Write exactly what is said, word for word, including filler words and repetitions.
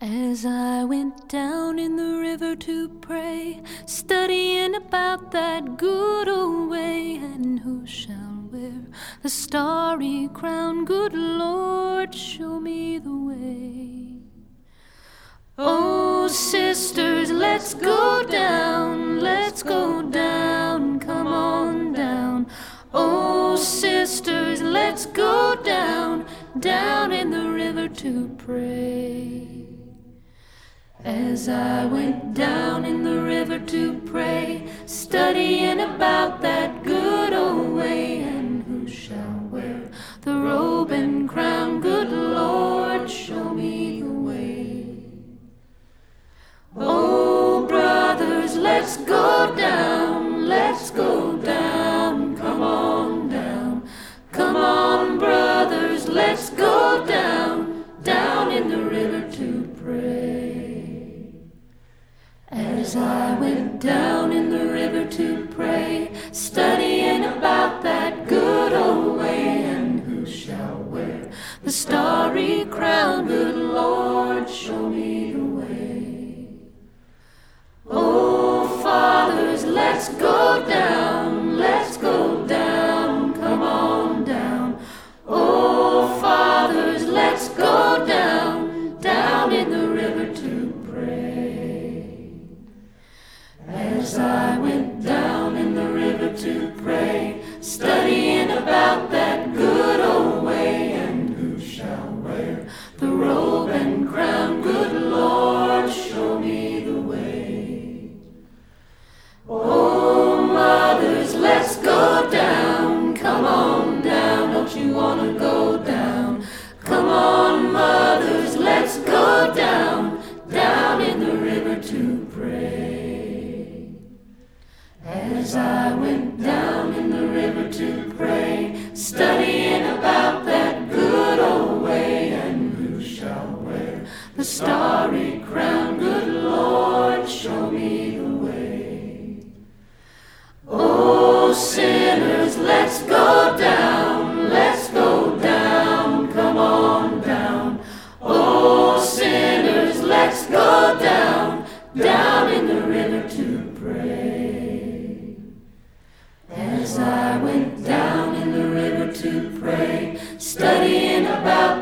As I went down in the river to pray, studying about that good old way, and who shall wear the starry crown? Good Lord, show me the way. Oh, sisters, let's go down, let's go down, come on down. Oh, sisters, let's go down, down in the river to pray. As I went down in the river to pray, studying about that good old way, and who shall wear the robe and crown? Good Lord, show me the way. Oh, brothers, let's go down, let's go down, come on down. Come on, brothers, let's go down, down in the river to pray. As I went down in the river to pray, studying about that good old way, and who shall wear the starry crown? Good Lord, show me the way. Oh, fathers, let's go down, let's go down, come on down. Oh, fathers, let's go down, down in the river to pray. As I went down in the river to pray, studying about that good old way, and who shall wear the robe and crown? Good Lord, show me the way. Oh, mothers, let's go down, come on down, don't you wanna go down? Come on, mothers, let's go down, down in the river to pray. As I went down in the river to pray, studying about that good old way, and who shall wear the starry crown? Good Lord, show me the way. Oh, sinners, let's go down, let's go down, come on down. Oh, sinners, let's go down, down in the river to pray. As I went down in the river to pray, studying about